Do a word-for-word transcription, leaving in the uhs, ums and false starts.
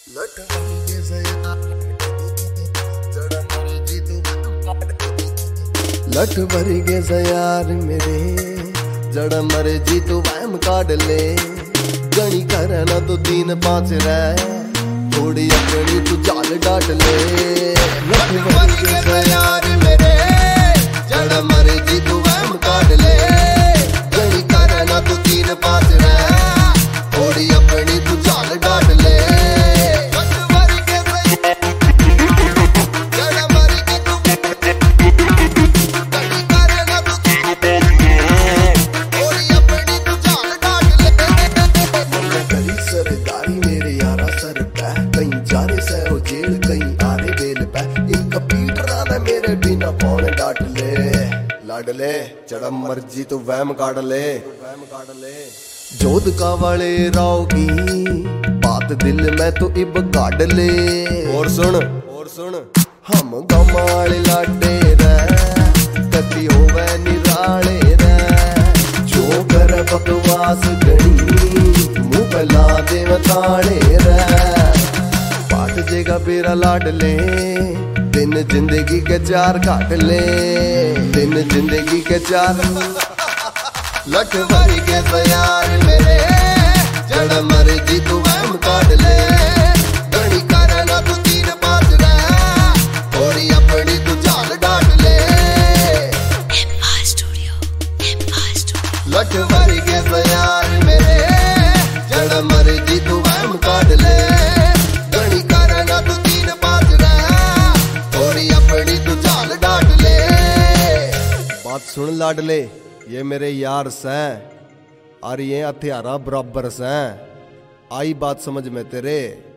लठ वर्गे यार जड़ा मर्जी तू लठ वर्गे यार मेरे जड़ा मर्जी तू वहम काट ले गणी करे ना तो तीन पांच रह थोड़ी अपनी तू चाल डाट ले लठ वर्गे यार मेरे जड़ा मर्जी तू वहम काट ले गणी करे ना तो तीन पांच रह थोड़ी अपनी तू चाल डाट ले ले चढ़ा मर्जी तो वहम काट ले वहम काट ले जोध का वाले राव की बात दिल में तो इब काट ले और सुन और सुन हम गमाले लाडे रे कति होवे निराले रे जो कर बकवास गणी मुंह पे ला दे ताड़े रे पाट जेगा बेरा लाड ले दिन जिंदगी के चार काट ले दिन जिंदगी के चार लठ भरी के यार मेरे जड़ मर्जी तू वहम काट ले गणी करे ना तू तीन पांच रह थोड़ी अपनी तू चाल डाट ले लठ भरी के यार मेरे जड़ मर्जी तू वहम काट ले गणी करे ना तू तीन पांच रह थोड़ी अपनी तू चाल डाट ले बात सुन लाडले ये मेरे यार से और ये हथियारा बराबर से आई बात समझ में तेरे।